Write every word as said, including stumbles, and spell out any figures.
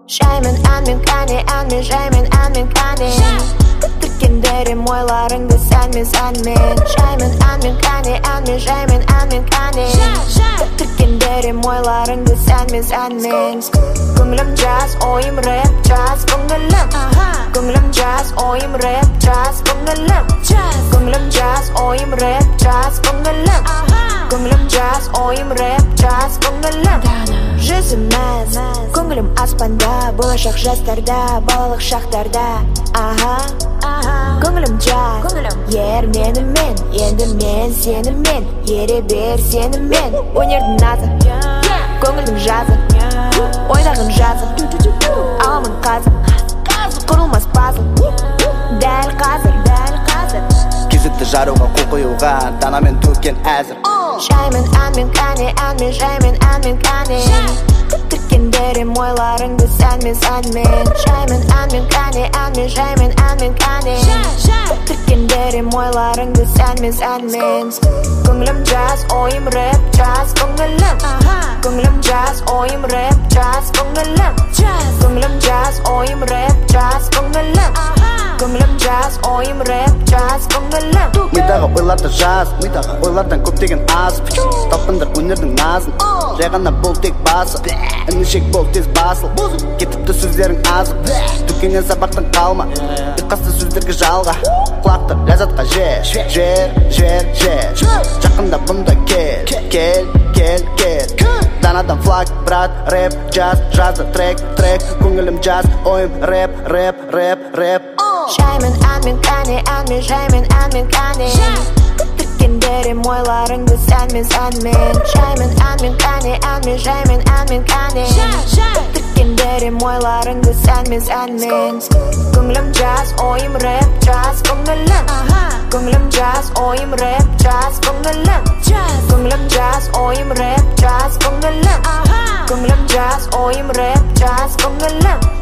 Жаймын әнмен кәне, әнмен жаймын әнмен кәне Күттіркендерім ойларыңды сәнмен сәнмен Жаймын әнмен кәне, әнмен жаймын әнмен кәне Күттіркендерім ойларыңды сәнмен сәнмен Көңілім жаз, ойым рэп, жаз көңілім Көңілім жаз, ойым рэп, жаз көңілім Көңілім жаз, ойым рэп, жаз көңілім Көңілім жаз, ойым рэп, жаз көңілім Жүзім мәз, көңілім аспанда Болашақ жастарда, балалық шақтарда Аха, көңілім жаз Ер менімен, енді мен сенімен Ере бер сенімен Өнердің назы, көңілдің жазы Ойдағын жазы, аламын қазы Құрылмас пазыл Дәл қазір, дәл қазір Кезікті жаруға қол қоюға Данамен төккен әзір Жаймын әнмен кәне, әнмен жаймын әнмен кәне Күттіркендерім ойларыңды сәнмен сәнмен Жаймын әнмен кәне, әнмен жаймын әнмен кәне Күттіркендерім ойларыңды сәнмен сәнмен Көңілім жаз, ойым рэп, жаз көңілім Көңілім жаз, ойым рэп, жаз көңілім Көңілім жаз, ойым рэп, жаз көңілім Көңілім жаз, ойым рэп, жаз көңілім Мидағы ойларды жаз, ойлардан көптеген аз Таппындар өнердің назын Жай ғана бол тек басы Інішек бол тез басыл Кетіпті сөздерің азып Дүкеннен сабақтың қалма Иқасты сөздерге жалға Құлақты ләзатқа жер Жер, жер, жер Жақында бұнда кел Кел, кел, кел Данадан флаг, брат, рэп, жаз Жазды трек, трек Көңілім жаз, ойым рэп, рэп, рэп, рэп Жаймын әнмен кәне, әнмен жаймын әнмен кәне Күттіркендерім ойларыңды сәнмен сәнмен Жаймын әнмен кәне, әнмен жаймын әнмен кәне Күттіркендерім ойларыңды сәнмен сәнмен Көңілім жаз, ойым рэп, жаз көңілім Көңілім жаз, ойым рэп, жаз көңілім Көңілім жаз, ойым рэп, жаз көңілім Көңілім жаз, ойым рэп, жаз көңілім